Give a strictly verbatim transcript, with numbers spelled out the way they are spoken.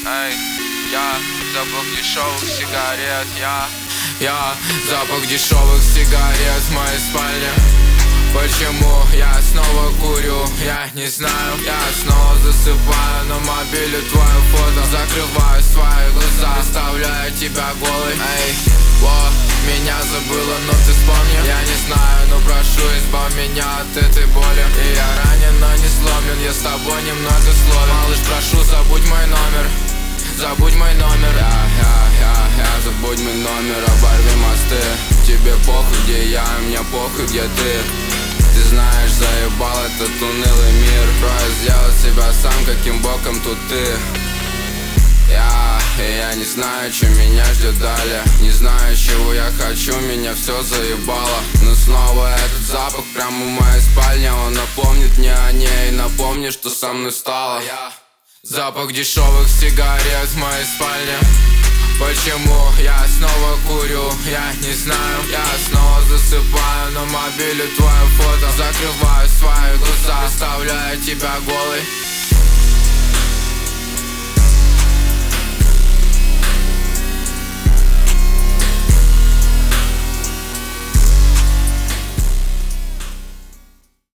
Эй, я запах дешевых сигарет, я Я запах дешевых сигарет в моей спальне. Почему я снова курю, я не знаю. Я снова засыпаю на мобиле твое фото. Закрываю свои глаза, оставляю тебя голой. Эй, во, меня забыла, но ты вспомни. Я не знаю, но прошу, избавь меня от этой боли. И я ранен, но не сломлен, я с тобой немного словен. Малыш, прошу, забудь мой номер. Забудь мой номер. Я, я, я, я, забудь мой номер, оборви мосты. Тебе похуй, где я, мне похуй, где ты. Ты знаешь, заебал этот унылый мир. Просто сделал себя сам, каким боком тут ты. Я, и я не знаю, что меня ждет далее. Не знаю, чего я хочу, меня все заебало. Но снова этот запах прямо в моей спальне. Он напомнит мне о ней, напомнит, что со мной стало. Запах дешевых сигарет в моей спальне. Почему я снова курю, я не знаю. Я снова засыпаю на мобиле твое фото. Закрываю свои глаза, оставляю тебя голой.